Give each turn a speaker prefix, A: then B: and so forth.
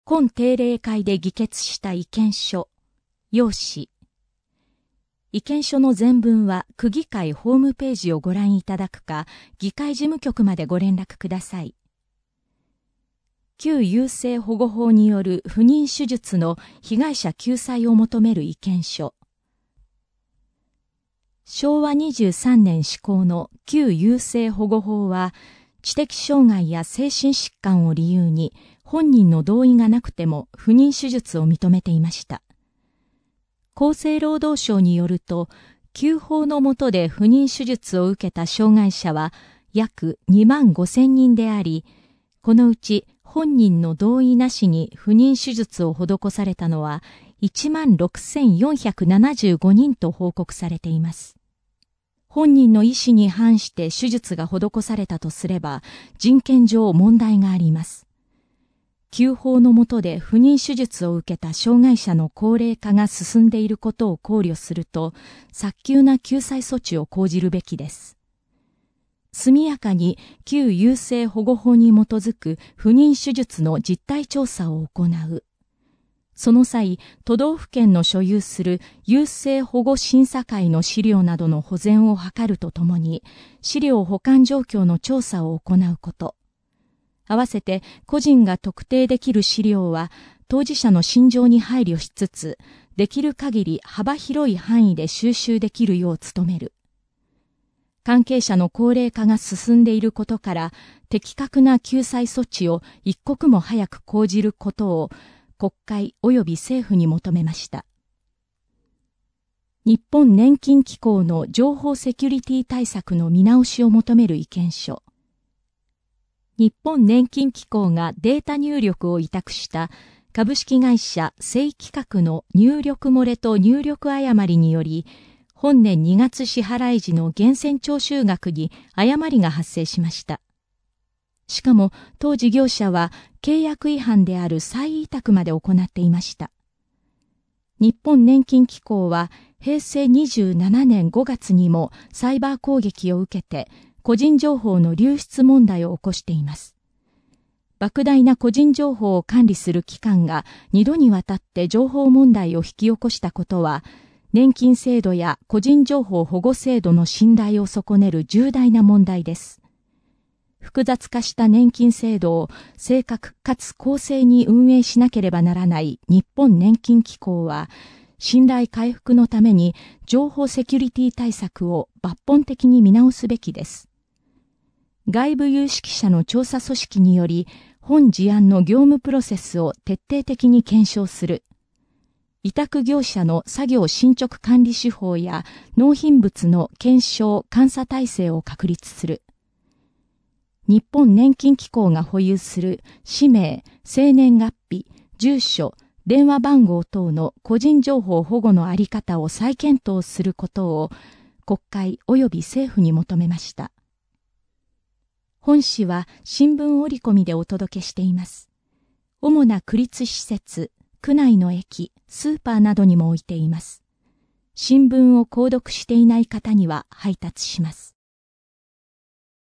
A: 今定例会で議決した意見書、要旨。意見書の全文は区議会ホームページをご覧いただくか、議会事務局までご連絡ください。旧優生保護法による不妊手術の被害者救済を求める意見書。昭和23年施行の旧優生保護法は、知的障害や精神疾患を理由に本人の同意がなくても不妊手術を認めていました。厚生労働省によると、旧法の下で不妊手術を受けた障害者は約2万5,000人であり、このうち本人の同意なしに不妊手術を施されたのは16,475人と報告されています。本人の意思に反して手術が施されたとすれば、人権上問題があります。旧法の下で不妊手術を受けた障害者の高齢化が進んでいることを考慮すると、早急な救済措置を講じるべきです。速やかに旧優生保護法に基づく不妊手術の実態調査を行う。その際、都道府県の所有する優生保護審査会の資料などの保全を図るとともに、資料保管状況の調査を行うこと。合わせて個人が特定できる資料は、当事者の心情に配慮しつつ、できる限り幅広い範囲で収集できるよう努める。関係者の高齢化が進んでいることから、的確な救済措置を一刻も早く講じることを、国会及び政府に求めました。日本年金機構の情報セキュリティ対策の見直しを求める意見書。日本年金機構がデータ入力を委託した株式会社正規格の入力漏れと入力誤りにより、本年2月支払い時の源泉徴収額に誤りが発生しました。しかも当事業者は契約違反である再委託まで行っていました。日本年金機構は平成27年5月にもサイバー攻撃を受けて個人情報の流出問題を起こしています。莫大な個人情報を管理する機関が2度にわたって情報問題を引き起こしたことは、年金制度や個人情報保護制度の信頼を損ねる重大な問題です。複雑化した年金制度を正確かつ公正に運営しなければならない日本年金機構は、信頼回復のために情報セキュリティ対策を抜本的に見直すべきです。外部有識者の調査組織により、本事案の業務プロセスを徹底的に検証する。委託業者の作業進捗管理手法や納品物の検証・監査体制を確立する。日本年金機構が保有する氏名、生年月日、住所、電話番号等の個人情報保護のあり方を再検討することを国会及び政府に求めました。本誌は新聞折り込みでお届けしています。主な区立施設、区内の駅、スーパーなどにも置いています。新聞を購読していない方には配達します。